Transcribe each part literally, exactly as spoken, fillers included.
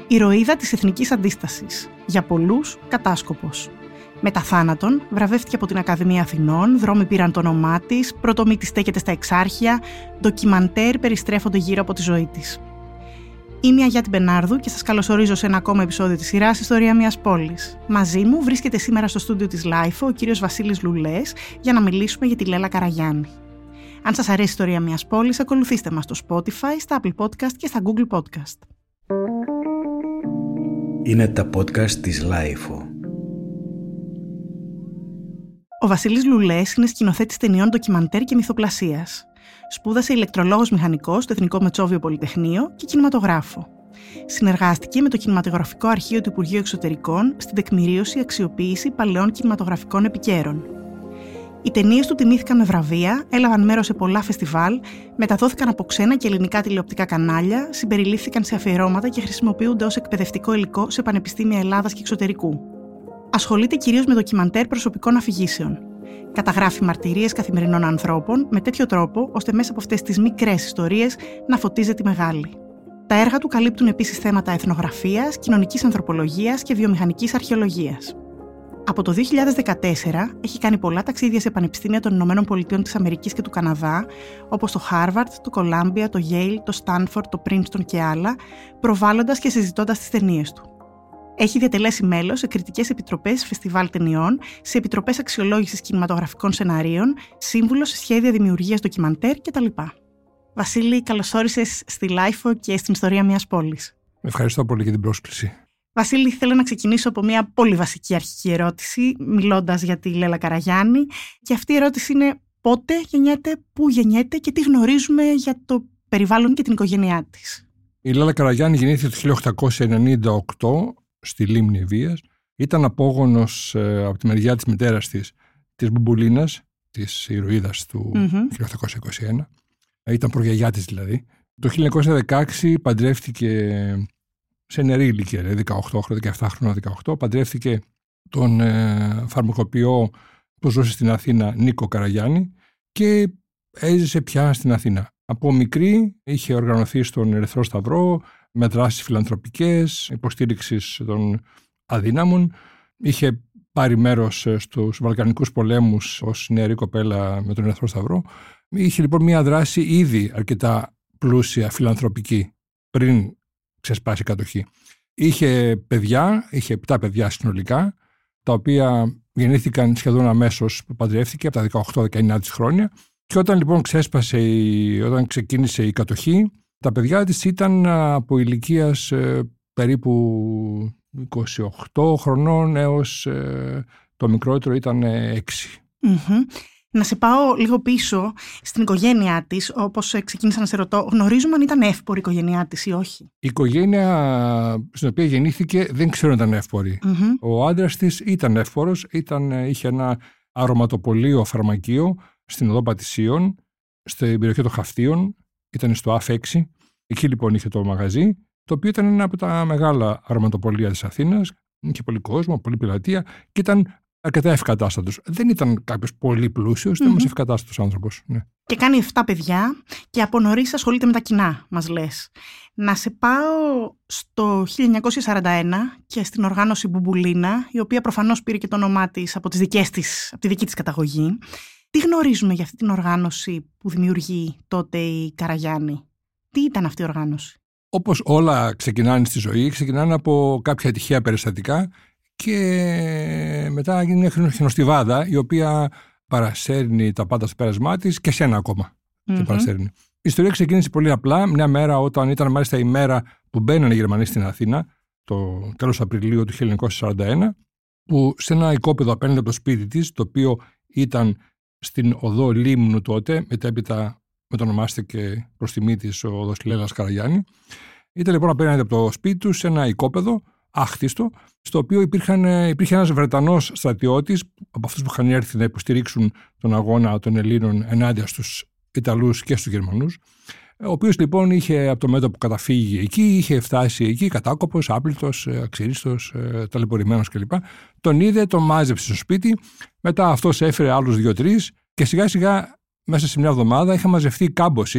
Ηρωίδα της εθνικής αντίστασης. Για πολλούς, κατάσκοπος. Μετά θάνατον, βραβεύτηκε από την Ακαδημία Αθηνών, δρόμοι πήραν το όνομά της, πρώτο μύτη στέκεται στα Εξάρχεια, ντοκιμαντέρ περιστρέφονται γύρω από τη ζωή της. Είμαι η Αγιάτη Μπενάρδου και σας καλωσορίζω σε ένα ακόμα επεισόδιο της σειράς «Ιστορία μιας πόλης». Μαζί μου βρίσκεται σήμερα στο στούντιο της Λάιφο ο κύριος Βασίλης Λουλές για να μιλήσουμε για τη Λέλα Καραγιάννη. Αν σας αρέσει η ιστορία μιας πόλης, ακολουθήστε μας στο Spotify, στα Apple Podcast και στα Google Podcast. Είναι τα podcast της Λάιφο. Ο Βασίλης Λουλές είναι σκηνοθέτης ταινιών ντοκιμαντέρ και μυθοπλασίας. Σπούδασε ηλεκτρολόγος μηχανικός στο Εθνικό Μετσόβιο Πολυτεχνείο και κινηματογράφο. Συνεργάστηκε με το Κινηματογραφικό Αρχείο του Υπουργείου Εξωτερικών στην τεκμηρίωση αξιοποίηση παλαιών κινηματογραφικών επικαίρων. Οι ταινίες του τιμήθηκαν με βραβεία, έλαβαν μέρος σε πολλά φεστιβάλ, μεταδόθηκαν από ξένα και ελληνικά τηλεοπτικά κανάλια, συμπεριλήφθηκαν σε αφιερώματα και χρησιμοποιούνται ως εκπαιδευτικό υλικό σε πανεπιστήμια Ελλάδας και εξωτερικού. Ασχολείται κυρίως με ντοκιμαντέρ προσωπικών αφηγήσεων. Καταγράφει μαρτυρίες καθημερινών ανθρώπων με τέτοιο τρόπο ώστε μέσα από αυτές τις μικρές ιστορίες να φωτίζεται τη μεγάλη. Τα έργα του καλύπτουν επίσης θέματα εθνογραφίας, κοινωνικής ανθρωπολογίας και βιομηχανικής αρχαιολογίας. Από το δύο χιλιάδες δεκατέσσερα έχει κάνει πολλά ταξίδια σε πανεπιστήμια των Ηνωμένων Πολιτειών της Αμερικής και του Καναδά, όπως το Harvard, το Columbia, το Yale, το Stanford, το Princeton και άλλα, προβάλλοντας και συζητώντας τις ταινίες του. Έχει διατελέσει μέλος σε κριτικές επιτροπές φεστιβάλ ταινιών, σε επιτροπές αξιολόγησης κινηματογραφικών σεναρίων, σύμβουλος σε σχέδια δημιουργίας ντοκιμαντέρ κτλ. Βασίλη, καλώς όρισες στη Λάιφο και στην ιστορία μιας πόλης. Ευχαριστώ πολύ για την πρόσκληση. Βασίλη, θέλω να ξεκινήσω από μια πολύ βασική αρχική ερώτηση, μιλώντας για τη Λέλα Καραγιάννη. Και αυτή η ερώτηση είναι πότε γεννιέται, πού γεννιέται και τι γνωρίζουμε για το περιβάλλον και την οικογένειά της. Η Λέλα Καραγιάννη γεννήθηκε το χίλια οκτακόσια ενενήντα οκτώ στη Λίμνη Ευβοίας. Ήταν απόγονος ε, από τη μεριά της μητέρας της, της Μπουμπουλίνας, της ηρωίδας του mm-hmm. χίλια οκτακόσια είκοσι ένα. Ε, ήταν προγιαγιά της δηλαδή. Το χίλια εννιακόσια δεκαέξι παντρεύτηκε σε νεαρή ηλικία, δηλαδή δεκαοκτώ, δεκαεπτά χρόνια, δεκαοκτώ, παντρεύτηκε τον ε, φαρμακοποιό που ζούσε στην Αθήνα, Νίκο Καραγιάννη, και έζησε πια στην Αθήνα. Από μικρή είχε οργανωθεί στον Ερυθρό Σταυρό με δράσεις φιλανθρωπικές, υποστήριξης των αδύναμων. Είχε πάρει μέρος στους Βαλκανικούς πολέμους ως νεαρή κοπέλα με τον Ερυθρό Σταυρό. Είχε λοιπόν μια δράση ήδη αρκετά πλούσια φιλανθρωπική πριν ξεσπάσει η κατοχή. Είχε παιδιά, είχε επτά παιδιά συνολικά, τα οποία γεννήθηκαν σχεδόν αμέσως που παντρεύτηκε, από τα δεκαοκτώ δεκαεννιά της χρόνια. Και όταν λοιπόν ξέσπασε, η, όταν ξεκίνησε η κατοχή, τα παιδιά της ήταν από ηλικίας ε, περίπου είκοσι οκτώ χρονών έως ε, το μικρότερο ήταν έξι. Mm-hmm. Να σε πάω λίγο πίσω στην οικογένειά της, όπως ξεκίνησα να σε ρωτώ. Γνωρίζουμε αν ήταν εύπορη η οικογένειά της ή όχι. Η οικογένεια στην οποία γεννήθηκε δεν ξέρω αν ήταν εύπορη. Mm-hmm. Ο άντρας της ήταν εύπορος, ήταν, είχε ένα αρωματοπωλείο φαρμακείο στην οδό Πατησίων, στην περιοχή των Χαυτίων, ήταν στο ΑΦ έξι. Εκεί λοιπόν είχε το μαγαζί, το οποίο ήταν ένα από τα μεγάλα αρωματοπωλεία της Αθήνας. Είχε πολύ κόσμο, πολύ πελατεία και ήταν αρκετά ευκατάστατος. Δεν ήταν κάποιος πολύ πλούσιος, ήταν mm-hmm. όμως ευκατάστατος άνθρωπος. Ναι. Και κάνει επτά παιδιά και από νωρίς ασχολείται με τα κοινά, μας λες. Να σε πάω στο χίλια εννιακόσια σαράντα ένα και στην οργάνωση Μπουμπουλίνα, η οποία προφανώς πήρε και το όνομά της από, τις δικές της, από τη δική της καταγωγή. Τι γνωρίζουμε για αυτή την οργάνωση που δημιουργεί τότε η Καραγιάννη? Τι ήταν αυτή η οργάνωση? Όπως όλα ξεκινάνε στη ζωή, ξεκινάνε από κάποια τυχαία περιστατικά και μετά γίνει μια χιονοστιβάδα η οποία παρασέρνει τα πάντα στο πέρασμά της και σένα ακόμα mm-hmm. και παρασέρνει. Η ιστορία ξεκίνησε πολύ απλά μια μέρα, όταν ήταν μάλιστα η μέρα που μπαίνανε οι Γερμανοί στην Αθήνα, το τέλος Απριλίου του χίλια εννιακόσια σαράντα ένα, που σε ένα οικόπεδο απέναντι από το σπίτι της, το οποίο ήταν στην οδό Λίμνου τότε, μετέπειτα μετονομάστηκε προς τιμή της ο οδός Λέλας Καραγιάννη. Ήταν λοιπόν απέναντι από το σπίτι του σε ένα οικόπεδο άχτιστο, στο οποίο υπήρχαν, υπήρχε ένας Βρετανός στρατιώτης, από αυτούς που είχαν έρθει να υποστηρίξουν τον αγώνα των Ελλήνων ενάντια στους Ιταλούς και στους Γερμανούς, ο οποίος λοιπόν είχε από το μέτωπο καταφύγει εκεί, είχε φτάσει εκεί κατάκοπος, άπλητος, αξίριστος, ταλαιπωρημένος κλπ. Τον είδε, τον μάζεψε στο σπίτι, μετά αυτός έφερε άλλους δύο-τρεις και σιγά σιγά μέσα σε μια εβδομάδα είχαν μαζευτεί κάμποση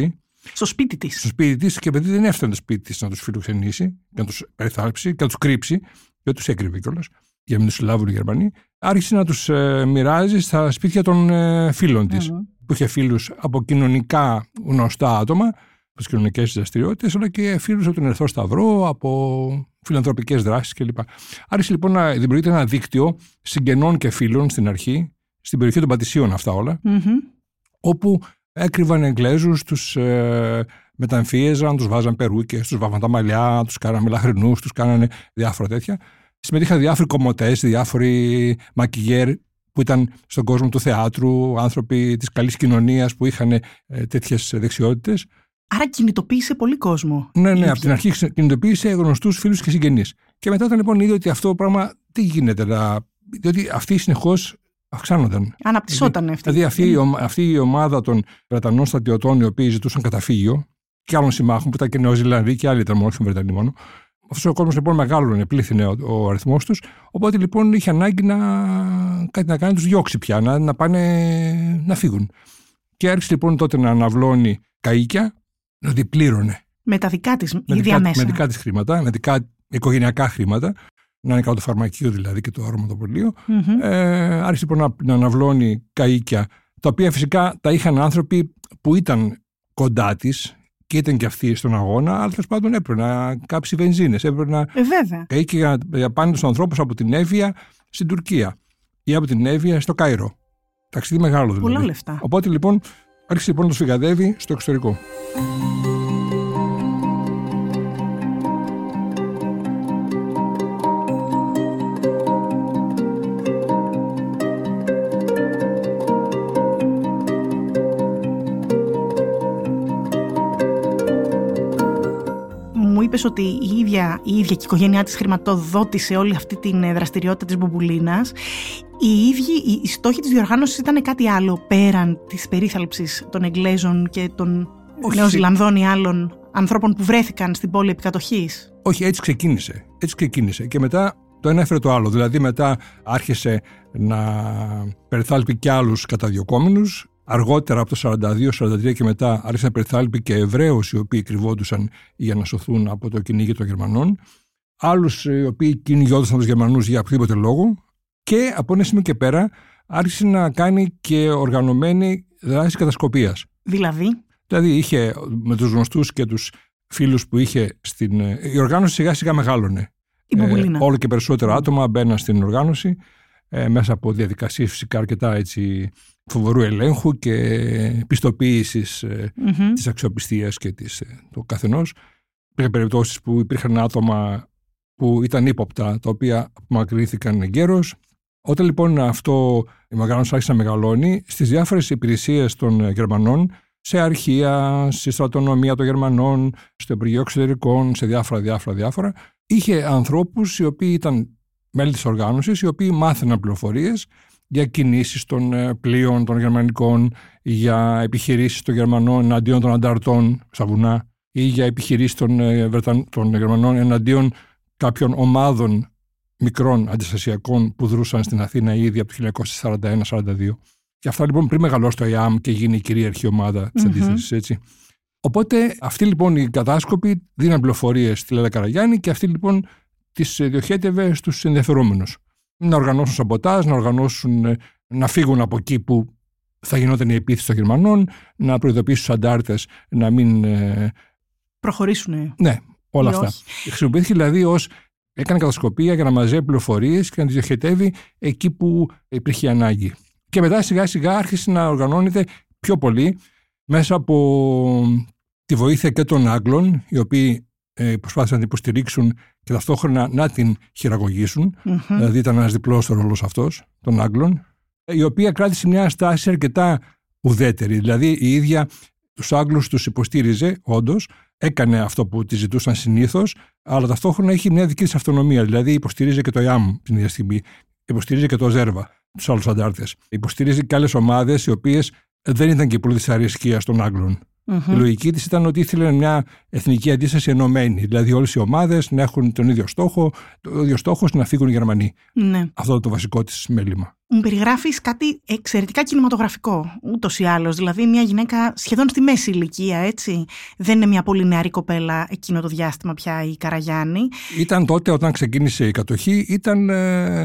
Στο σπίτι της. Στο σπίτι της, και επειδή δεν έφτανε το σπίτι της να τους φιλοξενήσει, και να τους περιθάλψει και να τους κρύψει, και τους έκρυβε κιόλας, για να μην τους συλλάβουν οι Γερμανοί, άρχισε να τους ε, μοιράζει στα σπίτια των ε, φίλων της. Mm-hmm. Που είχε φίλους από κοινωνικά γνωστά άτομα, από τις κοινωνικές δραστηριότητες, αλλά και φίλους από τον Ερυθρό Σταυρό, από φιλανθρωπικές δράσεις κλπ. Άρχισε λοιπόν να δημιουργείται ένα δίκτυο συγγενών και φίλων στην αρχή, στην περιοχή των Πατησίων αυτά όλα, mm-hmm. όπου έκρυβαν Εγγλέζους, τους ε, μεταμφίεζαν, τους βάζαν περούκες, τους βάβαν τα μαλλιά, τους κάνανε μελαχρινούς, τους κάνανε διάφορα τέτοια. Συμμετείχαν διάφοροι κομμωτές, διάφοροι μακιγέρ που ήταν στον κόσμο του θεάτρου, άνθρωποι της καλής κοινωνίας που είχαν ε, τέτοιες δεξιότητες. Άρα κινητοποίησε πολύ κόσμο. Ναι, ναι, από την αρχή κινητοποίησε γνωστούς φίλους και συγγενείς. Και μετά όταν λοιπόν είδε ότι αυτό το πράγμα τι γίνεται, να... διότι αυτοί συνεχώς αυξάνονταν. Αναπτυσσόταν δηλαδή, αυτή. Δηλαδή αυτή, η, αυτή η ομάδα των Βρετανών στρατιωτών οι οποίοι ζητούσαν καταφύγιο και άλλων συμμάχων που ήταν και Νεοζηλανδοί και άλλοι ήταν μόνο, όχι Βρετανοί μόνο. Αυτός ο κόσμος λοιπόν μεγάλωνε, πλήθυνε ο, ο αριθμός τους. Οπότε λοιπόν είχε ανάγκη να, κάτι να κάνει, τους διώξει πια, να, να πάνε να φύγουν. Και άρχισε λοιπόν τότε να αναβλώνει καΐκια, δηλαδή πλήρωνε. Με τα δικά της με ίδια δικά, μέσα. Με δικά της χρήματα, με δικά οικογενειακά χρήματα. Να είναι κάτω το φαρμακείο δηλαδή και το αρωματοπολείο. Mm-hmm. Ε, άρχισε λοιπόν να, να αναβλώνει καΐκια, τα οποία φυσικά τα είχαν άνθρωποι που ήταν κοντά της και ήταν και αυτοί στον αγώνα, αλλά τέλος πάντων έπρεπε να κάψει βενζίνες. Έπρεπε να ε, βέβαια. καΐκια για, για πάνε τους ανθρώπους από την Εύβοια στην Τουρκία ή από την Εύβοια στο Κάιρο. Ταξίδι μεγάλο δηλαδή. Πολλά λεφτά. Οπότε λοιπόν άρχισε λοιπόν να τους φυγαδεύει στο εξωτερικό. Είπες ότι η ίδια, η ίδια και η οικογένειά της χρηματοδότησε όλη αυτή την δραστηριότητα της Μπουμπουλίνας. Οι ίδιοι, οι, οι στόχοι της διοργάνωσης ήταν κάτι άλλο πέραν της περίθαλψης των Εγγλέζων και των Νεοζηλανδών ή άλλων ανθρώπων που βρέθηκαν στην πόλη επί κατοχής. Όχι, έτσι ξεκίνησε. Έτσι ξεκίνησε. Και μετά το ένα έφερε το άλλο. Δηλαδή μετά άρχισε να περιθάλπει κι άλλους καταδιωκόμενους. Αργότερα από το σαράντα δύο σαράντα τρία και μετά άρχισε να περιθάλπει και Εβραίους οι οποίοι κρυβόντουσαν για να σωθούν από το κυνήγι των Γερμανών. Άλλους οι οποίοι κυνηγιόντουσαν τους Γερμανούς για οποιοδήποτε λόγο. Και από ένα σημείο και πέρα άρχισε να κάνει και οργανωμένη δράση κατασκοπίας. Δηλαδή. Δηλαδή είχε με τους γνωστούς και τους φίλους που είχε στην. Η οργάνωση σιγά σιγά μεγάλωνε. Η ε, όλο και περισσότερα άτομα μπαίναν στην οργάνωση ε, μέσα από διαδικασίες φυσικά αρκετά έτσι. Φοβερού ελέγχου και πιστοποίησης mm-hmm. της αξιοπιστίας και της, του καθενός. Υπήρχαν περιπτώσεις που υπήρχαν άτομα που ήταν ύποπτα, τα οποία απομακρύνθηκαν εγκαίρως. Όταν λοιπόν αυτό η οργάνωση άρχισε να μεγαλώνει, στις διάφορες υπηρεσίες των Γερμανών, σε αρχεία, στη στρατονομία των Γερμανών, στο Υπουργείο Εξωτερικών, σε διάφορα, διάφορα, διάφορα, είχε ανθρώπους οι οποίοι ήταν μέλη της οργάνωσης, οι οποίοι μάθαιναν πληροφορίες για κινήσεις των πλοίων των γερμανικών, για επιχειρήσεις των Γερμανών εναντίον των ανταρτών στα βουνά ή για επιχειρήσεις των, Βρεταν... των Γερμανών εναντίον κάποιων ομάδων μικρών αντιστασιακών που δρούσαν στην Αθήνα ήδη από το χίλια εννιακόσια σαράντα ένα σαράντα δύο. Και αυτά λοιπόν πριν μεγαλώσει το ΙΑΜ και γίνει η κυρίαρχη ομάδα της mm-hmm. αντίθεσης, έτσι. Οπότε αυτοί λοιπόν οι κατάσκοποι δίναν πληροφορίες στη Λέλα Καραγιάννη και αυτοί λοιπόν τις διοχέτευε στους ενδιαφερόμενους. Να οργανώσουν σαμποτάζ, να οργανώσουν, να φύγουν από εκεί που θα γινόταν η επίθεση των Γερμανών, να προειδοποιήσουν τους αντάρτες να μην προχωρήσουν. Ναι, όλα αυτά. Όχι. Χρησιμοποιήθηκε δηλαδή ως έκανε κατασκοπία για να μαζεύει πληροφορίες και να τις διοχετεύει εκεί που υπήρχε ανάγκη. Και μετά σιγά σιγά άρχισε να οργανώνεται πιο πολύ μέσα από τη βοήθεια και των Άγγλων, οι οποίοι προσπάθησαν να την υποστηρίξουν και ταυτόχρονα να την χειραγωγήσουν. Mm-hmm. Δηλαδή ήταν ένας διπλός ο ρόλος αυτός των Άγγλων, η οποία κράτησε μια στάση αρκετά ουδέτερη. Δηλαδή η ίδια τους Άγγλους τους υποστήριζε, όντως, έκανε αυτό που τη ζητούσαν συνήθως, αλλά ταυτόχρονα είχε μια δική της αυτονομία. Δηλαδή υποστήριζε και το ΙΑΜ την ίδια στιγμή, υποστήριζε και το Ζέρβα, τους άλλους αντάρτες. Υποστήριζε και άλλες ομάδες οι οποίες δεν ήταν και πολύ της αρεσκίας των Άγγλων. Mm-hmm. Η λογική της ήταν ότι ήθελε μια εθνική αντίσταση ενωμένη. Δηλαδή, όλες οι ομάδες να έχουν τον ίδιο στόχο, το ίδιο στόχο να φύγουν οι Γερμανοί. Ναι. Αυτό είναι το βασικό της μέλημα. Μου περιγράφεις κάτι εξαιρετικά κινηματογραφικό, ούτως ή άλλως. Δηλαδή, μια γυναίκα σχεδόν στη μέση ηλικία, έτσι. Δεν είναι μια πολύ νεαρή κοπέλα εκείνο το διάστημα πια η Καραγιάννη. Ήταν τότε, όταν ξεκίνησε η κατοχή, ήταν ε,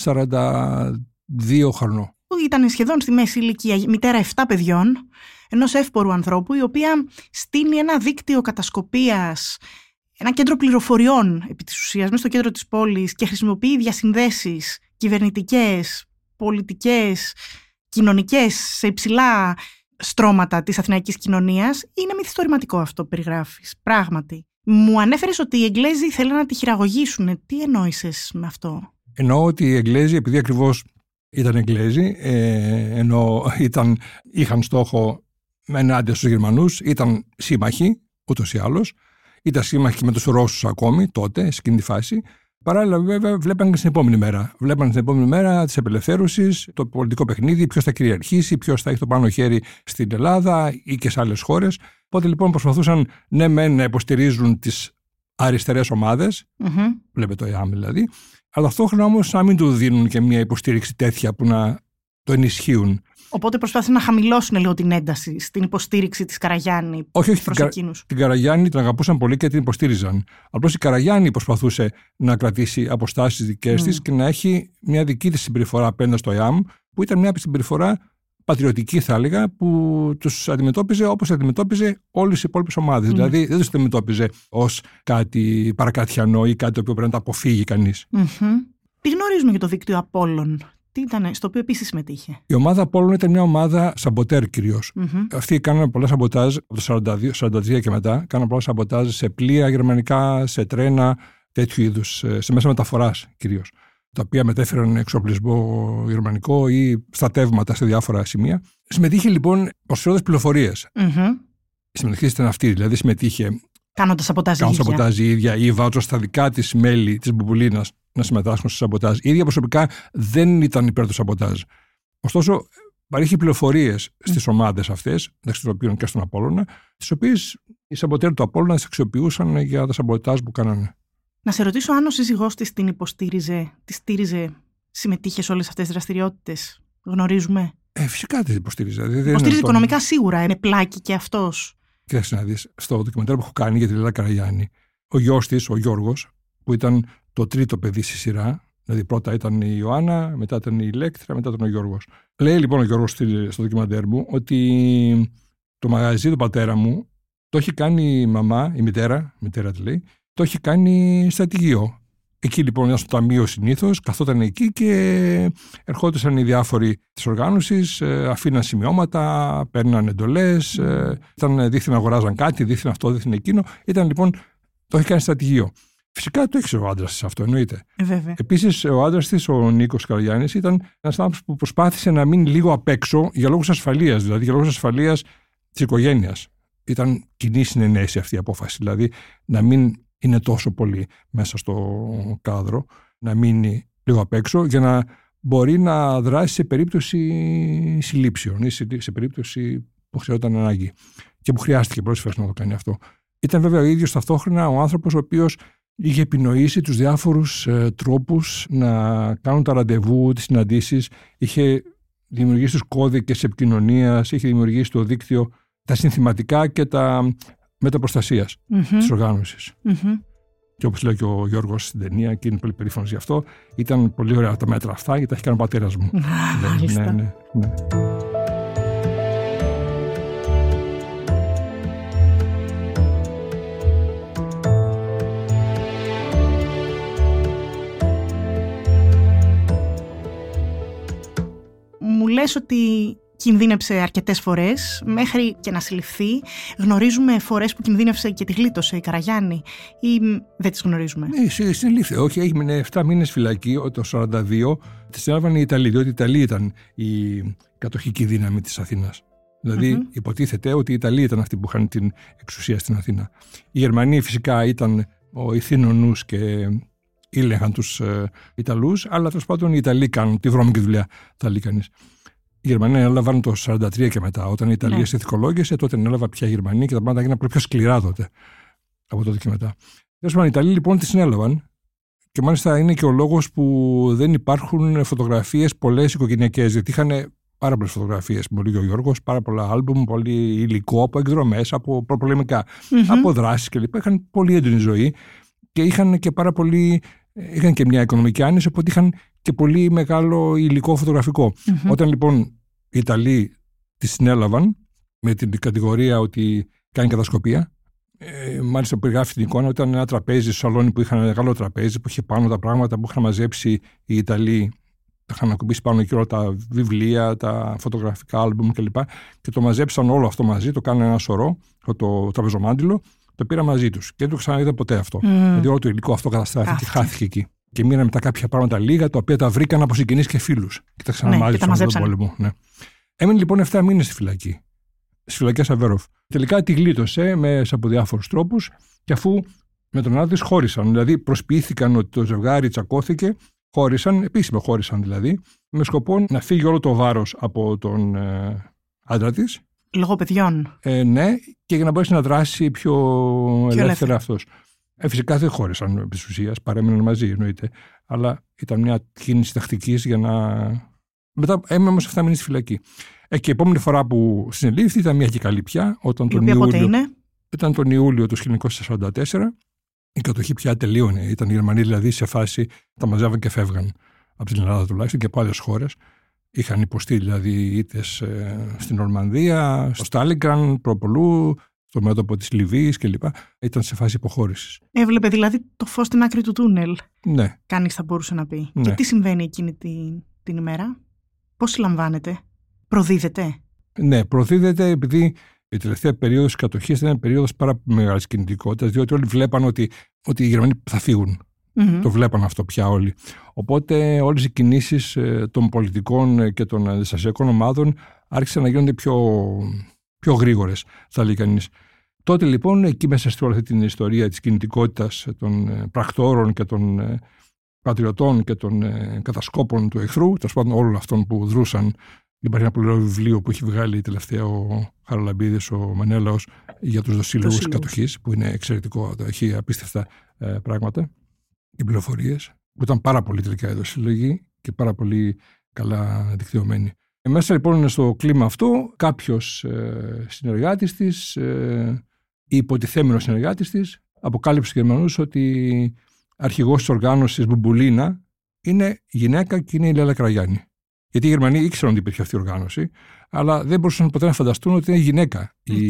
σαράντα δύο χρονών. Ήταν σχεδόν στη μέση ηλικία, μητέρα επτά παιδιών, ενός εύπορου ανθρώπου, η οποία στείνει ένα δίκτυο κατασκοπίας, ένα κέντρο πληροφοριών επί της ουσίας, μέσα στο κέντρο της πόλης και χρησιμοποιεί διασυνδέσεις κυβερνητικές, πολιτικές, κοινωνικές, σε υψηλά στρώματα της αθηναϊκής κοινωνίας. Είναι μυθιστορηματικό αυτό που περιγράφεις, πράγματι. Μου ανέφερες ότι οι Εγγλέζοι θέλουν να τη χειραγωγήσουν. Τι εννοείσες με αυτό? Εννοώ ότι οι Εγγλέζοι, επειδή ακριβώς ήταν Εγγλέζοι, ε, ενώ ήταν, είχαν στόχο ενάντια στους Γερμανούς, ήταν σύμμαχοι, ούτως ή άλλως, ήταν σύμμαχοι με τους Ρώσους ακόμη τότε, σε εκείνη τη φάση. Παράλληλα, βέβαια, βλέπαν και στην επόμενη μέρα. Βλέπαν στην επόμενη μέρα της απελευθέρωσης, το πολιτικό παιχνίδι, ποιος θα κυριαρχήσει, ποιος θα έχει το πάνω χέρι στην Ελλάδα ή και σε άλλες χώρες. Οπότε λοιπόν προσπαθούσαν ναι, μεν να υποστηρίζουν τις αριστερές ομάδες, mm-hmm. βλέπετε το ΕΑΜ δηλαδή, αλλά ταυτόχρονα όμως να μην του δίνουν και μια υποστήριξη τέτοια που να το ενισχύουν. Οπότε προσπάθησαν να χαμηλώσουν λίγο την ένταση στην υποστήριξη της Καραγιάννη. Όχι, όχι. Την, Κα... την Καραγιάννη την αγαπούσαν πολύ και την υποστήριζαν. Απλώς η Καραγιάννη προσπαθούσε να κρατήσει αποστάσεις δικές mm. της και να έχει μια δική της συμπεριφορά απέναντι στο ΕΑΜ, που ήταν μια συμπεριφορά πατριωτική, θα έλεγα, που τους αντιμετώπιζε όπως αντιμετώπιζε όλες οι υπόλοιπες ομάδες. Mm. Δηλαδή δεν τους αντιμετώπιζε ως κάτι παρακατιανό ή κάτι το οποίο πρέπει να το αποφύγει κανείς. Mm-hmm. Τι γνωρίζουμε για το δίκτυο Απόλλων? Τι ήταν, στο οποίο επίσης συμμετείχε? Η ομάδα Απόλλων ήταν μια ομάδα σαμποτέρ κυρίως. Mm-hmm. Αυτοί κάνανε πολλά σαμποτάζ από το σαράντα δύο σαράντα τρία και μετά. Κάνανε πολλά σαμποτάζ σε πλοία γερμανικά, σε τρένα, τέτοιου είδους, σε μέσα μεταφοράς κυρίως, τα οποία μετέφεραν εξοπλισμό γερμανικό ή στρατεύματα σε διάφορα σημεία. Συμμετείχε λοιπόν προσφέροντας πληροφορίες. Mm-hmm. Η συμμετοχή ήταν αυτή, δηλαδή συμμετείχε κάνοντας σαμποτάζ η ίδια. Σαμποτάζ η ίδια ή βάζοντας τα δικά της μέλη της Μπουμπουλίνας να συμμετάσχουν σε σαμποτάζ. Η ίδια προσωπικά δεν ήταν υπέρ του σαμποτάζ. Ωστόσο, παρήχε πληροφορίες στις mm. ομάδες αυτές, μεταξύ των οποίων και στον Απόλλωνα, τις οποίες οι σαμποτέρ του Απόλλωνα τις αξιοποιούσαν για τα σαμποτάζ που κάνανε. Να σε ρωτήσω αν ο σύζυγός της την υποστήριζε, τη στήριζε, συμμετείχε σε όλες αυτές τις δραστηριότητες. Γνωρίζουμε. Ε, φυσικά την υποστήριζε. Υποστήριζε οικονομικά τον... σίγουρα, είναι πλάκι και αυτός. Κοίταξε να δεις, στο ντοκιμαντέρ που έχω κάνει για τη Λέλα Καραγιάννη, ο γιος της, ο Γιώργος, που ήταν το τρίτο παιδί στη σειρά, δηλαδή πρώτα ήταν η Ιωάννα, μετά ήταν η Ηλέκτρα, μετά ήταν ο Γιώργος. Λέει λοιπόν ο Γιώργος στο ντοκιμαντέρ μου ότι το μαγαζί του πατέρα μου το έχει κάνει η μαμά, η μητέρα, η μητέρα τη λέει, το έχει κάνει στρατηγείο. Εκεί λοιπόν ήταν στο ταμείο συνήθως, καθόταν εκεί και ερχόντουσαν οι διάφοροι της οργάνωσης, αφήναν σημειώματα, παίρναν εντολές, ήταν δίθυν αγοράζαν κάτι, δίθυν αυτό, δίθυν εκείνο. Ήταν λοιπόν, το έχει κάνει στρατηγείο. Φυσικά το έχει ο άντρας της αυτό, εννοείται. Ε, Επίσης, ο άντρας της, ο Νίκος Καραγιάννης, ήταν ένας άνθρωπος που προσπάθησε να μείνει λίγο απ' έξω για λόγους ασφαλείας, δηλαδή για λόγους ασφαλείας της οικογένειας. Ήταν κοινή συνενέση αυτή η απόφαση, δηλαδή να μην είναι τόσο πολύ μέσα στο κάδρο, να μείνει λίγο απ' έξω για να μπορεί να δράσει σε περίπτωση συλλήψεων ή σε περίπτωση που χρειαζόταν ανάγκη και που χρειάστηκε πολλές φορές να το κάνει αυτό. Ήταν βέβαια ο ίδιος ταυτόχρονα ο άνθρωπος ο οποίος είχε επινοήσει τους διάφορους ε, τρόπους να κάνουν τα ραντεβού, τις συναντήσεις, είχε δημιουργήσει τους κώδικες επικοινωνίας, είχε δημιουργήσει το δίκτυο, τα συνθηματικά και τα μεταπροστασίας mm-hmm. της οργάνωσης. Mm-hmm. Και όπως λέει και ο Γιώργος στην ταινία, και είναι πολύ περήφανος γι' αυτό, ήταν πολύ ωραία τα μέτρα αυτά, γιατί τα έχει κάνει ο πατέρας μου. Μάλιστα. Ναι, ναι, ναι. Μου λες ότι κινδύνεψε αρκετές φορές μέχρι και να συλληφθεί. Γνωρίζουμε φορές που κινδύνευσε και τη γλίτωσε η Καραγιάννη ή δεν τις γνωρίζουμε? Ναι, συλλήφθη. Όχι, έγινε επτά μήνες φυλακή το σαράντα δύο. Τη συνέλαβαν οι Ιταλοί, διότι οι Ιταλοί ήταν η κατοχική δύναμη της Αθήνας. Δηλαδή mm-hmm. υποτίθεται ότι οι Ιταλοί ήταν αυτοί που είχαν την εξουσία στην Αθήνα. Οι Γερμανοί φυσικά ήταν ο ηθήνων νους και ήλεγχαν τους ε, Ιταλούς, αλλά τέλος πάντων οι Ιταλοί κάνουν τη βρώμικη δουλειά, θα λέει κανείς. Οι Γερμανοί έλαβαν το σαράντα τρία και μετά. Όταν η Ιταλία ναι. συνθηκολόγησε, τότε έλαβα πια η Γερμανία και τα πράγματα έγιναν πολύ πιο σκληρά τότε. Από τότε και μετά. Οι Ιταλοί λοιπόν τη συνέλαβαν. Και μάλιστα είναι και ο λόγος που δεν υπάρχουν φωτογραφίες πολλές οικογενειακές. Γιατί είχαν πάρα πολλές φωτογραφίες, μου λέει ο Γιώργος, πάρα πολλά άλμπουμ, πολύ υλικό από εκδρομές, από προπολεμικά, mm-hmm. από δράσεις κλπ. Είχαν πολύ έντονη ζωή και είχαν και πάρα πολύ. Είχαν και μια οικονομική άνεση, οπότε είχαν και πολύ μεγάλο υλικό φωτογραφικό. Mm-hmm. Όταν λοιπόν οι Ιταλοί τη συνέλαβαν με την κατηγορία ότι κάνει κατασκοπία. Ε, μάλιστα που περιγράφει την εικόνα, ήταν ένα τραπέζι, σαλόνι που είχαν ένα μεγάλο τραπέζι που είχε πάνω τα πράγματα που είχαν μαζέψει οι Ιταλοί. Τα είχαν ακουμπήσει πάνω εκεί όλα τα βιβλία, τα φωτογραφικά άλμπουμ κλπ. Και το μαζέψαν όλο αυτό μαζί, το κάνανε ένα σωρό, το τραπεζομάντιλο, το πήρα μαζί του. Και δεν το ξαναείδα ποτέ αυτό. Mm. Δηλαδή όλο το υλικό αυτό καταστράφηκε και χάθηκε εκεί. Και μείνανε μετά κάποια πράγματα λίγα, τα οποία τα βρήκαν από συγγενείς και φίλους. Και τα ξαναμάζεψαν ναι, τον πόλεμο. Ναι. Έμεινε λοιπόν επτά μήνες στη φυλακή. Στις φυλακές Αβέροφ. Τελικά τη γλίτωσε μέσα από διάφορους τρόπους και αφού με τον άντρα της χώρισαν. Δηλαδή προσποιήθηκαν ότι το ζευγάρι τσακώθηκε, χώρισαν, επίσημα χώρισαν δηλαδή, με σκοπό να φύγει όλο το βάρος από τον ε, άντρα της. Λόγω παιδιών. Ε, ναι, και για να μπορέσει να δράσει πιο, πιο ελεύθερα αυτός. Ε, φυσικά δεν χώρισαν επί της ουσίας, παρέμειναν μαζί εννοείται, αλλά ήταν μια κίνηση τακτικής για να. Μετά έμεινε όμως επτά μήνες στη φυλακή. Ε, και η επόμενη φορά που συνελήφθη ήταν μια και καλή πια, όταν τον Ιούλιο, είναι? ήταν τον Ιούλιο του χίλια εννιακόσια σαράντα τέσσερα. Η κατοχή πια τελείωνε. Ήταν οι Γερμανοί δηλαδή σε φάση τα μαζεύαν και φεύγαν από την Ελλάδα τουλάχιστον και από άλλες χώρες. Είχαν υποστεί δηλαδή ήττες ε, στην Νορμανδία, στο Στάλιγκραν, προπολού, στο μέτωπο της Λιβύης κλπ. Ήταν σε φάση υποχώρησης. Έβλεπε δηλαδή το φως στην άκρη του τούνελ. Ναι. Κανείς θα μπορούσε να πει. Ναι. Και τι συμβαίνει εκείνη την, την ημέρα, πώς συλλαμβάνεται, προδίδεται. Ναι, προδίδεται επειδή η τελευταία περίοδος κατοχής ήταν περίοδος πάρα μεγάλης κινητικότητας, διότι όλοι βλέπαν ότι, ότι οι Γερμανοί θα φύγουν. Mm-hmm. Το βλέπαν αυτό πια όλοι. Οπότε όλες οι κινήσεις των πολιτικών και των αντιστασιακών ομάδων άρχισαν να γίνονται πιο, πιο γρήγορες, θα λέει κανείς. Τότε λοιπόν, εκεί μέσα σε όλη αυτή την ιστορία της κινητικότητας των πρακτόρων και των πατριωτών και των κατασκόπων του εχθρού, τέλος πάντων όλων αυτών που δρούσαν. Υπάρχει ένα πολύ ωραίο βιβλίο που έχει βγάλει τελευταία ο Χαραλαμπίδης, ο Μανέλαος, για τους δοσύλλογους κατοχής, που είναι εξαιρετικό, έχει απίστευτα ε, πράγματα και πληροφορίες, που ήταν πάρα πολύ τελικά οι δοσύλλογοι και πάρα πολύ καλά δικτυωμένοι. Ε, μέσα λοιπόν στο κλίμα αυτό, κάποιος ε, συνεργάτης της, ε, ή υποτιθέμενος συνεργάτης της, αποκάλυψε στους Γερμανούς ότι αρχηγός της οργάνωσης Μπουμπουλίνα είναι γυναίκα και είναι η Λέλα Κραγιάννη. Γιατί οι Γερμανοί ήξεραν ότι υπήρχε αυτή η οργάνωση, αλλά δεν μπορούσαν ποτέ να φανταστούν ότι είναι γυναίκα η,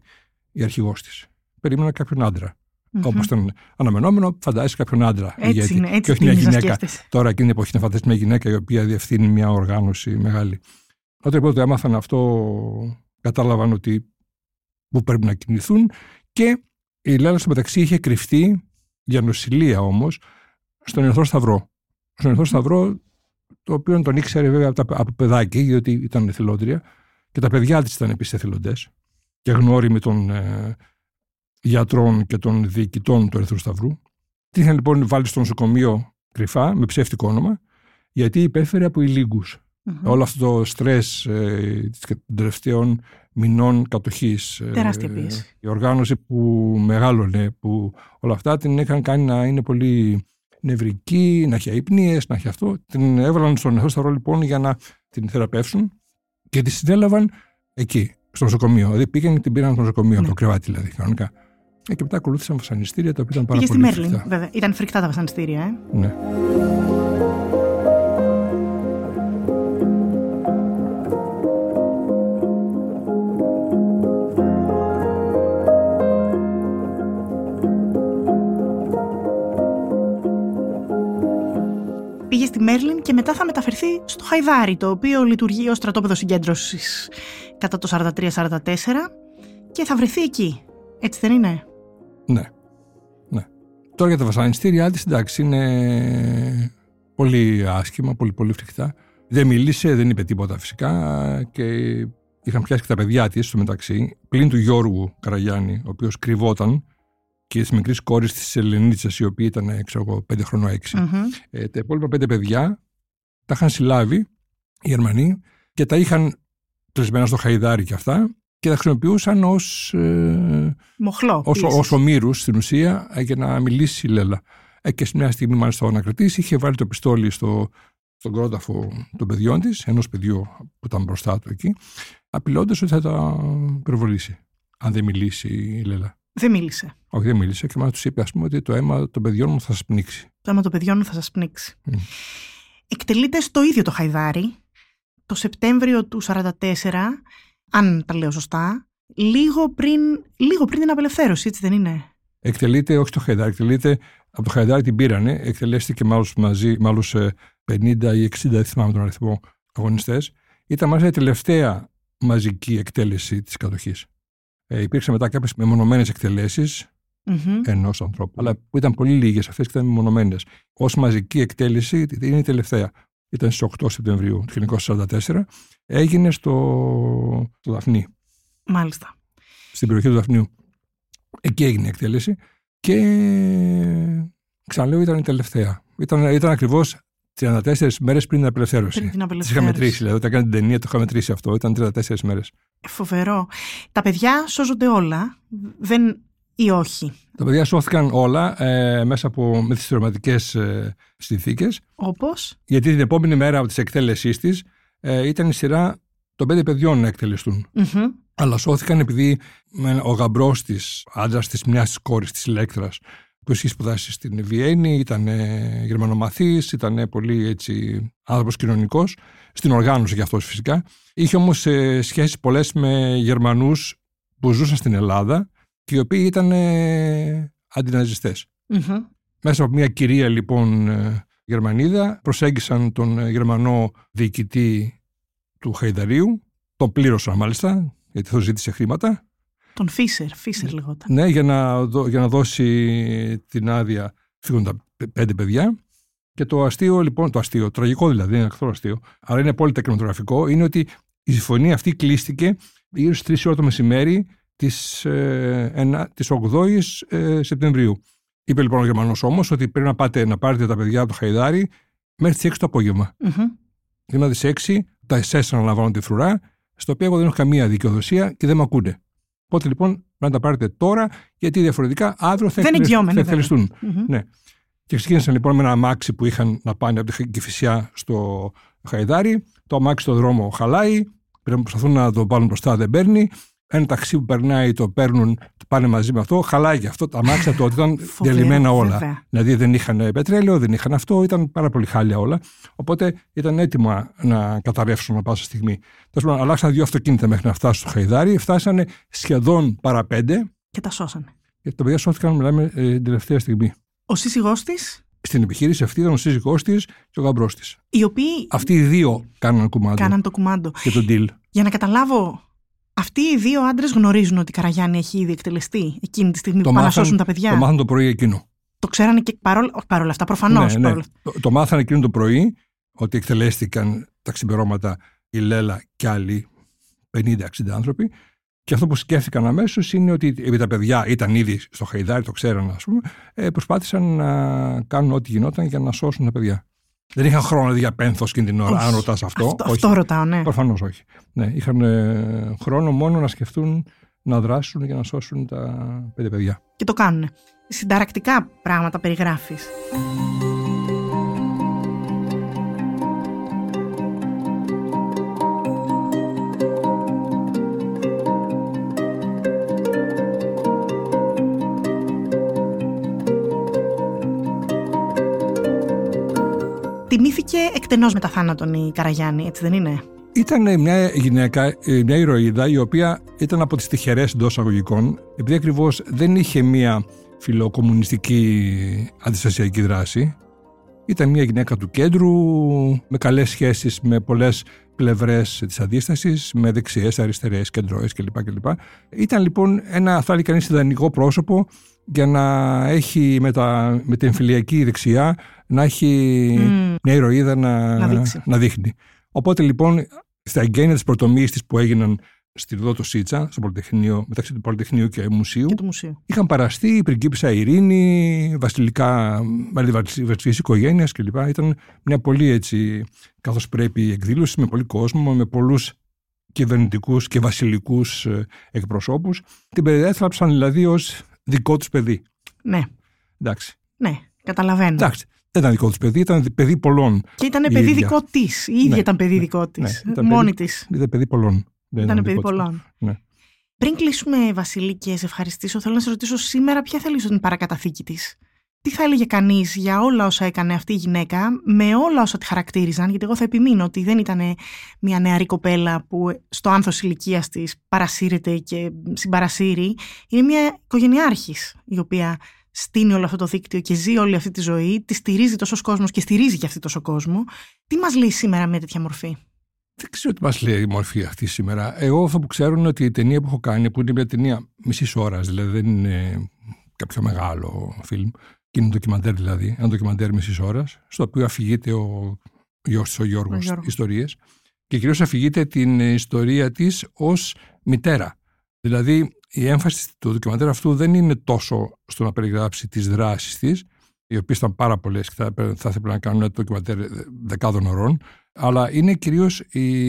η αρχηγός της. Περίμεναν κάποιον άντρα. Mm-hmm. Όπως ήταν αναμενόμενο, φαντάζεσαι κάποιον άντρα. Έτσι γιατί, είναι, έτσι και όχι μια γυναίκα. Σκέφτεσαι. Τώρα εκείνη την εποχή να φανταστείς μια γυναίκα η οποία διευθύνει μια οργάνωση μεγάλη. Όταν λοιπόν το έμαθαν αυτό, κατάλαβαν ότι που πρέπει να κινηθούν και η Λέλα στο μεταξύ είχε κρυφτεί για νοσηλεία όμως στον Ερυθρό Σταυρό. Στον Ερυθρό Σταυρό, το οποίο τον ήξερε βέβαια από παιδάκι, διότι ήταν εθελόντρια και τα παιδιά της ήταν επίσης εθελοντές και γνώριμοι των ε, γιατρών και των διοικητών του Ερυθρού Σταυρού. Την είχαν λοιπόν βάλει στο νοσοκομείο κρυφά, με ψεύτικο όνομα, γιατί υπέφερε από ηλίγκους. Mm-hmm. Όλο αυτό το στρες ε, των τελευταίων μηνών κατοχής. Τεράστια πίεση. Ε, η οργάνωση που μεγάλωνε, που όλα αυτά την είχαν κάνει να είναι πολύ νευρική, να έχει αϊπνίες, να έχει αυτό. Την έβαλαν στον Ερυθρό Σταυρό λοιπόν για να την θεραπεύσουν και τη συνέλαβαν εκεί, στο νοσοκομείο. Δηλαδή πήγαν και την πήραν στο νοσοκομείο, ναι. Από το κρεβάτι δηλαδή, κανονικά. Και μετά ακολούθησαν βασανιστήρια τα οποία ήταν πάρα Πήγε πολύ στη Μέρλιν, βέβαια. Ήταν φρικτά τα βασανιστήρια, ε. Ναι. Πήγε στη Μέρλιν και μετά θα μεταφερθεί στο Χαϊδάρι, το οποίο λειτουργεί ως στρατόπεδο συγκέντρωσης κατά το σαράντα τρία σαράντα τέσσερα και θα βρεθεί εκεί. Έτσι δεν είναι? Ναι. Ναι. Τώρα για τα βασανιστήριά της, εντάξει, είναι πολύ άσχημα, πολύ πολύ φρικτά. Δεν μίλησε, δεν είπε τίποτα φυσικά και είχαν πιάσει και τα παιδιά της στο μεταξύ, πλην του Γιώργου Καραγιάννη, ο οποίος κρυβόταν, και τη μικρή κόρη τη Ελενίτσα, η οποία ήταν, ξέρω εγώ, πέντε χρονών έξι. Mm-hmm. Ε, τα υπόλοιπα πέντε παιδιά τα είχαν συλλάβει οι Γερμανοί και τα είχαν κλεισμένα στο Χαϊδάρι και αυτά και τα χρησιμοποιούσαν ως, ε, μοχλό, ως, ως ομήρους στην ουσία για να μιλήσει η Λέλα. Ε, και σε μια στιγμή μάλιστα ο ανακριτής είχε βάλει το πιστόλι στο, στον κρόταφο των παιδιών της, ενός παιδιού που ήταν μπροστά του εκεί, απειλώντας ότι θα τα πυροβολήσει αν δεν μιλήσει η Λέλα. Δεν μίλησε. Όχι, δεν μίλησε και μάλιστα τους είπε, ας πούμε, ότι το αίμα των παιδιών μου θα σας πνίξει. Το αίμα των παιδιών μου θα σας πνίξει. Mm. Εκτελείται στο ίδιο το Χαϊδάρι το Σεπτέμβριο του σαράντα τέσσερα, αν τα λέω σωστά, λίγο πριν, λίγο πριν την απελευθέρωση, έτσι δεν είναι? Εκτελείται, όχι το Χαϊδάρι, εκτελείται από το Χαϊδάρι την πήρανε, εκτελέστηκε με άλλους, μαζί, με άλλους πενήντα ή εξήντα, δεν θυμάμαι τον αριθμό, αγωνιστές. Ήταν μάλιστα η τελευταία μαζική εκτέλεση της κατοχής. Ε, υπήρξαν μετά κάποιες μεμονωμένες εκτελέσεις mm-hmm. ενός ανθρώπου, αλλά που ήταν πολύ λίγες αυτές και ήταν μεμονωμένες. Ως μαζική εκτέλεση είναι η τελευταία. Ήταν στις οκτώ Σεπτεμβρίου του χίλια εννιακόσια σαράντα τέσσερα, έγινε στο, στο Δαφνί. Μάλιστα. Στην περιοχή του Δαφνίου. Εκεί έγινε η εκτέλεση και ξαναλέω ήταν η τελευταία. Ήταν, ήταν ακριβώς τριάντα τέσσερις μέρες πριν την απελευθέρωση. Πριν την απελευθέρωση. Τις είχα μετρήσει, δηλαδή όταν έκανε την ταινία το είχα μετρήσει αυτό, ήταν τριάντα τέσσερις μέρες. Φοβερό. Τα παιδιά σώζονται όλα, δεν ή όχι? Τα παιδιά σώθηκαν όλα ε, μέσα από μυθιστορηματικές ε, συνθήκες. Όπως? Γιατί την επόμενη μέρα από τις εκτέλεσής της ε, ήταν η σειρά των πέντε παιδιών να εκτελεστούν. Mm-hmm. Αλλά σώθηκαν επειδή ο γαμπρός της, άντρας της μιας της κόρης της Ηλέκτρας, που είχε σπουδάσει στην Βιέννη, ήταν ε, γερμανομαθής, ήταν πολύ έτσι άνθρωπος κοινωνικός, στην οργάνωση κι αυτός φυσικά. Είχε όμως ε, σχέσεις πολλές με Γερμανούς που ζούσαν στην Ελλάδα και οι οποίοι ήταν ε, αντιναζιστές. Mm-hmm. Μέσα από μια κυρία λοιπόν ε, Γερμανίδα προσέγγισαν τον ε, Γερμανό διοικητή του Χαϊδαρίου, τον πλήρωσαν μάλιστα, γιατί θα ζήτησε χρήματα. Τον Φίσερ, Φίσερ λεγόταν. Ναι, για να, για να δώσει την άδεια, φύγουν τα πέντε παιδιά. Και το αστείο, λοιπόν, το αστείο, τραγικό δηλαδή, είναι καθόλου αστείο, αλλά είναι απόλυτα κινηματογραφικό, είναι ότι η συμφωνία αυτή κλείστηκε γύρω στις τρεις ώρα το μεσημέρι της, ε, της ογδόης ε, Σεπτεμβρίου. Είπε λοιπόν ο Γερμανός όμως ότι πρέπει να, πάτε, να πάρετε τα παιδιά από το Χαϊδάρι μέχρι τις έξι το απόγευμα. Mm-hmm. Δηλαδή στις έξι τα ες ες αναλαμβάνουν τη φρουρά, στο οποίο εγώ δεν έχω καμία δικαιοδοσία και δεν με ακούνε. Οπότε λοιπόν πρέπει να τα πάρετε τώρα, γιατί διαφορετικά αύριο θα, θα εκτελεστούν. Mm-hmm. Ναι. Και ξεκίνησαν λοιπόν με ένα αμάξι που είχαν να πάνε από τη Κηφισιά στο Χαϊδάρι. Το αμάξι στο δρόμο χαλάει, πρέπει να προσπαθούν να το βάλουν μπροστά, δεν παίρνει. Ένα ταξί που περνάει το παίρνουν, το πάνε μαζί με αυτό. Χαλάει και αυτό. Τα αμάξια τότε ήταν διαλυμένα όλα. Βέβαια. Δηλαδή δεν είχαν πετρέλαιο, δεν είχαν αυτό, ήταν πάρα πολύ χάλια όλα. Οπότε ήταν έτοιμα να καταρρεύσουν ανά πάσα στιγμή. Τέλος, αλλάξαν δύο αυτοκίνητα μέχρι να φτάσουν στο Χαϊδάρι. Φτάσανε σχεδόν παρά πέντε. Και τα σώσανε. Και τα παιδιά σώθηκαν, μιλάμε, ε, την τελευταία στιγμή. Ο σύζυγός της. Στην επιχείρηση αυτή ήταν ο σύζυγός της και ο γαμπρός της. Οι οποίοι. Αυτοί οι δύο κάναν κουμάντο. Κάναν το κουμάντο. Και τον deal. Για να καταλάβω. Αυτοί οι δύο άντρες γνωρίζουν ότι η Καραγιάννη έχει ήδη εκτελεστεί εκείνη τη στιγμή το που πάνε να σώσουν τα παιδιά. Το μάθαν το πρωί εκείνο. Το ξέρανε και παρόλα, παρόλα αυτά, προφανώς. Ναι, ναι. Παρόλα... Το, το μάθανε εκείνο το πρωί ότι εκτελέστηκαν τα ξημερώματα η Λέλα και άλλοι πενήντα εξήντα άνθρωποι. Και αυτό που σκέφτηκαν αμέσως είναι ότι επειδή τα παιδιά ήταν ήδη στο Χαϊδάρι, το ξέραν, ας πούμε, προσπάθησαν να κάνουν ό,τι γινόταν για να σώσουν τα παιδιά. Δεν είχαν χρόνο για πένθος εκείνη την ώρα, όχι, αν ρωτάς αυτό. Αυτό, όχι. αυτό ρωτάω, ναι. Προφανώς όχι. Ναι, είχαν ε, χρόνο μόνο να σκεφτούν να δράσουν για να σώσουν τα πέντε παιδιά. Και το κάνουν. Συνταρακτικά πράγματα περιγράφεις. Τιμήθηκε εκτενώς μετά θάνατον η Καραγιάννη, έτσι δεν είναι? Ήταν μια γυναίκα, μια ηρωίδα, η οποία ήταν από τις τυχερές εντός αγωγικών, επειδή ακριβώς δεν είχε μια φιλοκομμουνιστική αντιστασιακή δράση. Ήταν μια γυναίκα του κέντρου, με καλές σχέσεις με πολλές πλευρές της αντίστασης, με δεξιές, αριστερές, κεντρώες κλπ. κλπ. Ήταν λοιπόν ένα, θα λέει κανείς, ιδανικό πρόσωπο για να έχει με, τα, με την εμφυλιακή δεξιά να έχει mm. μια ηρωίδα να, να, να δείχνει. Οπότε λοιπόν στα εγγένεια της πρωτομοίης της που έγιναν στην οδό του Σίτσα, στο Πολυτεχνείο, μεταξύ του Πολυτεχνείου και Μουσείου. Και του Μουσείου. Είχαν παραστεί η πριγκίπισσα Ειρήνη, βασιλικά, βασιλικής οικογένειας κλπ. Ήταν μια πολύ έτσι, καθώς πρέπει, εκδήλωση με πολύ κόσμο, με πολλούς κυβερνητικούς και βασιλικούς εκπροσώπους. Την περιέθραψαν δηλαδή ως δικό τους παιδί. Ναι. Εντάξει. Ναι, καταλαβαίνω. Εντάξει. Δεν ήταν δικό της παιδί, ήταν παιδί πολλών. Και ήταν παιδί ίδια. Δικό της. Η ίδια ναι, ήταν παιδί ναι, δικό της. Ναι, μόνη της. Ήταν παιδί πολλών. Δεν ήταν παιδί πολλών. Ναι. Πριν κλείσουμε, Βασίλη, και σε ευχαριστήσω, θέλω να σε ρωτήσω σήμερα ποια θέλεις ότι είναι η παρακαταθήκη της. Τι θα έλεγε κανείς για όλα όσα έκανε αυτή η γυναίκα, με όλα όσα τη χαρακτήριζαν, γιατί εγώ θα επιμείνω ότι δεν ήταν μια νεαρή κοπέλα που στο άνθος ηλικίας της παρασύρεται και συμπαρασύρει. Είναι μια οικογενειάρχης η οποία στείνει όλο αυτό το δίκτυο και ζει όλη αυτή τη ζωή, τη στηρίζει τόσος κόσμος και στηρίζει και αυτή τόσο κόσμο. Τι μας λέει σήμερα με τέτοια μορφή? Δεν ξέρω τι μας λέει η μορφή αυτή σήμερα. Εγώ αυτό που ξέρω είναι ότι η ταινία που έχω κάνει, που είναι μια ταινία μισής ώρας, δηλαδή δεν είναι κάποιο μεγάλο φιλμ, και είναι ντοκιμαντέρ δηλαδή, ένα ντοκιμαντέρ μισής ώρας, στο οποίο αφηγείται ο γιος της, ο Γιώργος, Γιώργο. ιστορίες, και κυρίως αφηγείται την ιστορία της ως μητέρα. Δηλαδή η έμφαση του ντοκιμαντέρ αυτού δεν είναι τόσο στο να περιγράψει τις δράσεις της, οι οποίες ήταν πάρα πολλές και θα, θα ήθελα να κάνουν ένα ντοκιμαντέρ δεκάδων ωρών, αλλά είναι κυρίως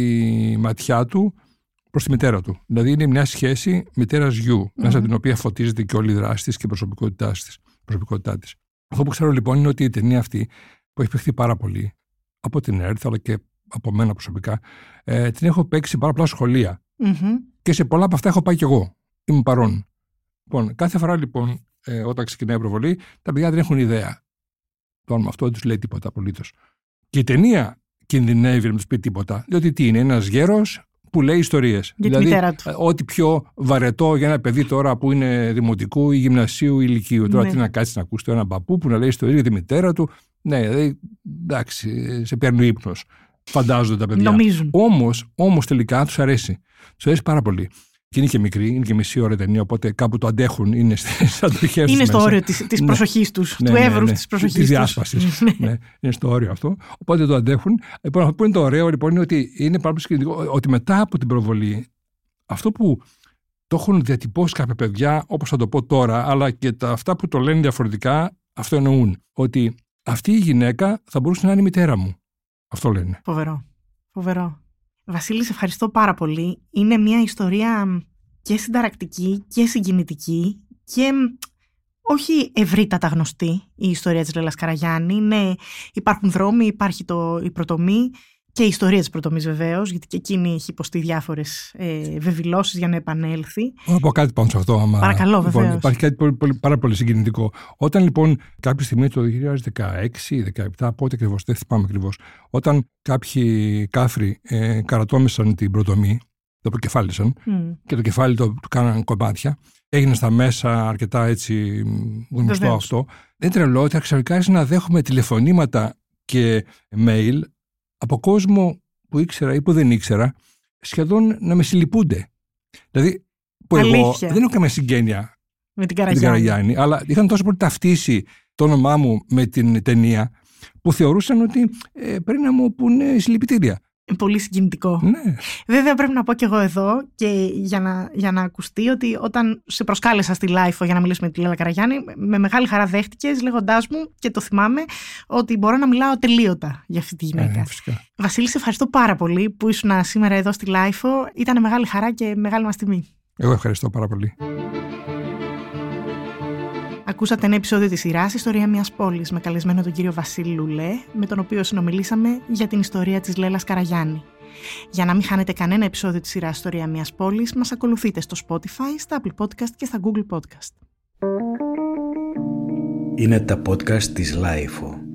η ματιά του προς τη μητέρα του. Δηλαδή είναι μια σχέση μητέρας γιου, mm-hmm. μέσα από την οποία φωτίζεται και όλη η δράση της και η προσωπικότητά της. προσωπικότητά της. Αυτό που ξέρω λοιπόν είναι ότι η ταινία αυτή, που έχει παιχθεί πάρα πολύ από την ΕΡΤ αλλά και από μένα προσωπικά, ε, την έχω παίξει σε πάρα πολλά σχολεία. Mm-hmm. Και σε πολλά από αυτά έχω πάει κι εγώ. Είμαι παρόν. Λοιπόν, κάθε φορά λοιπόν, ε, όταν ξεκινάει η προβολή, τα παιδιά δεν έχουν ιδέα. Το όνομα αυτό δεν τους λέει τίποτα απολύτως. Και η ταινία κινδυνεύει να τους πει τίποτα. Διότι τι είναι, ένας γέρος που λέει ιστορίες. Για δηλαδή, τη μητέρα του. Ό,τι πιο βαρετό για ένα παιδί τώρα που είναι δημοτικού ή γυμνασίου ή ηλικίου. Τώρα Ναι. τι να κάτσει να ακούσει έναν παππού που να λέει ιστορίες για τη μητέρα του. Ναι, δηλαδή, εντάξει, σε παίρνει ο ύπνος. Φαντάζονται τα παιδιά. Νομίζουν. Όμως, όμως τελικά τους αρέσει. Τους αρέσει πάρα πολύ. Και είναι και μικρή, είναι και μισή ώρα ταινία, οπότε κάπου το αντέχουν, είναι στις αντοχές τους. Είναι στο μέσα. όριο της, της Ναι. προσοχής τους, Ναι, του ναι, εύρους ναι. της προσοχής Της τους. διάσπασης. Ναι, είναι στο όριο αυτό. Οπότε το αντέχουν. Λοιπόν, αυτό που είναι το ωραίο λοιπόν είναι ότι είναι πάρα πολύ συγκινητικό ότι μετά από την προβολή, αυτό που το έχουν διατυπώσει κάποια παιδιά, όπως θα το πω τώρα, αλλά και τα, αυτά που το λένε διαφορετικά, αυτό εννοούν. Ότι αυτή η γυναίκα θα μπορούσε να είναι η μητέρα μου. Αυτό λένε. Φοβερό. Φοβερό. Βασίλη, σε ευχαριστώ πάρα πολύ. Είναι μια ιστορία και συνταρακτική και συγκινητική και όχι ευρύτατα γνωστή η ιστορία της Λέλας Καραγιάννη. Ναι, υπάρχουν δρόμοι, υπάρχει το, η Πρωτομή και η ιστορία της Πρωτομής βεβαίως, γιατί και εκείνη έχει υποστεί διάφορες ε, βεβηλώσεις για να επανέλθει. Να πω κάτι πάνω σε αυτό. Άμα... Παρακαλώ, βεβαίως. Λοιπόν, υπάρχει κάτι πολύ, πολύ, πάρα πολύ συγκινητικό. Όταν λοιπόν κάποια στιγμή το δύο χιλιάδες δεκαέξι ή δεκαεπτά, πότε ακριβώς, δεν θυμάμαι ακριβώς, όταν κάποιοι κάφροι ε, καρατόμησαν την Πρωτομή, το προκεφάλισαν mm. και το κεφάλι το, του κάναν κομμάτια, έγινε στα μέσα αρκετά έτσι γνωστό Βεβαίως. Αυτό. Δεν τρελό ότι ξαφνικά άρχισα να δέχομαι τηλεφωνήματα και mail από κόσμο που ήξερα ή που δεν ήξερα, σχεδόν να με συλληπούνται. Δηλαδή, που Αλήθεια. εγώ δεν έχω καμία συγγένεια με την Καραγιάννη. Καραγιάννη, αλλά είχαν τόσο πολύ ταυτίσει το όνομά μου με την ταινία, που θεωρούσαν ότι ε, πρέπει να μου πούνε συλληπιτήρια. Πολύ συγκινητικό. Ναι. Βέβαια πρέπει να πω κι εγώ εδώ και για να, για να ακουστεί ότι όταν σε προσκάλεσα στη Λάιφο για να μιλήσουμε με τη Λέλα Καραγιάννη, με μεγάλη χαρά δέχτηκες λέγοντάς μου, και το θυμάμαι, ότι μπορώ να μιλάω τελείωτα για αυτή τη γυναίκα. Ε, φυσικά. Βασίλη, σε ευχαριστώ πάρα πολύ που ήσουν σήμερα εδώ στη Λάιφο. Ήταν μεγάλη χαρά και μεγάλη μας τιμή. Εγώ ευχαριστώ πάρα πολύ. Ακούσατε ένα επεισόδιο της σειράς «Ιστορία μιας πόλης» με καλεσμένο τον κύριο Βασίλη Λουλέ, με τον οποίο συνομιλήσαμε για την ιστορία της Λέλας Καραγιάννη. Για να μην χάνετε κανένα επεισόδιο της σειράς «Ιστορία μιας πόλης», μας ακολουθείτε στο Spotify, στα Apple Podcast και στα Google Podcast. Είναι τα podcast της Λάιφο.